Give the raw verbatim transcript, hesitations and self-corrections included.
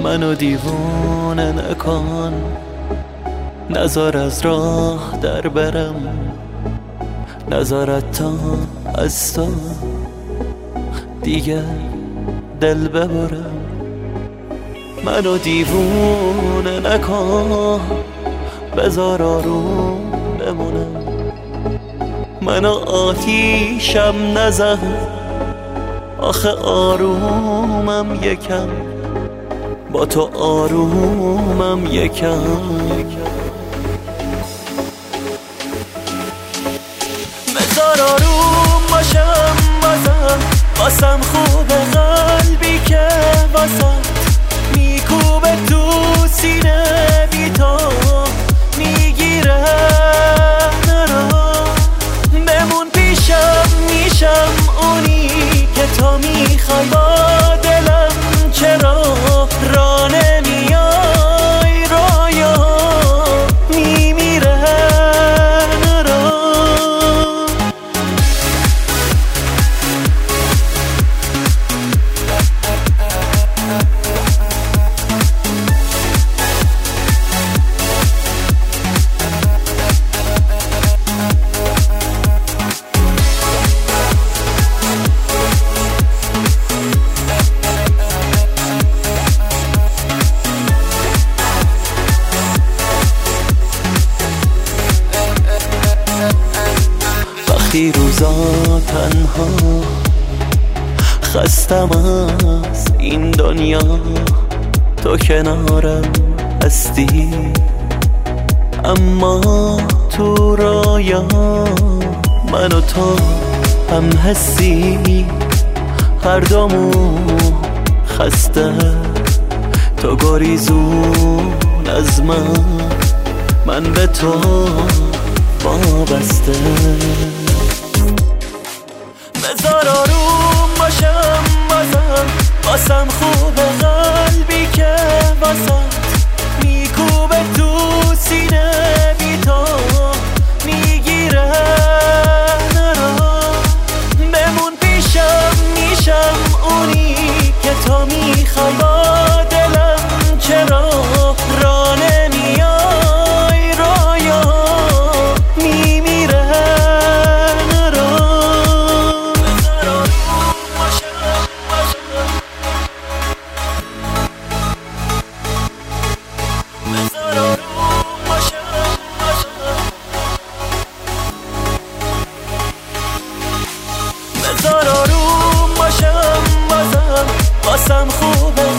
منو دیوانه نکن، نذار از راه در برم، نذارت تا از تو دیگه دل ببرم. منو دیوانه نکن، بذار آروم بمونم. منو آتیشم نزن، آخه آرومم یکم، با تو آرومم یکم. بذار آروم باشم بازم، واسم خوبه قلبی که واسم میکوبه تو سینه، بی تو میگیره نرا. بمون پیشم، میشم اونی که تو میخوای، با دلم چرا را نمیای، رایا میمیره نرا. وقتی روزا تنها خستم از این دنیا، تو کنارم هستی، اما تو رایا من و تو هم هستی. هر دومون خسته، تو گریزون از من، من به تو وابسته. بذار آروم باشم بازم، واسم خوبه قلبی که واسم میکوبه تو سینه، بی تو میگیره نرا. بمون پیشم، میشم اونی که تو میخوای، با دلم چرا را نمیای، رایا میمیره نرا. بذار آروم باشم باشم، بذار آروم باشم باشم، بذار آروم باشم بازم، واسم خوبه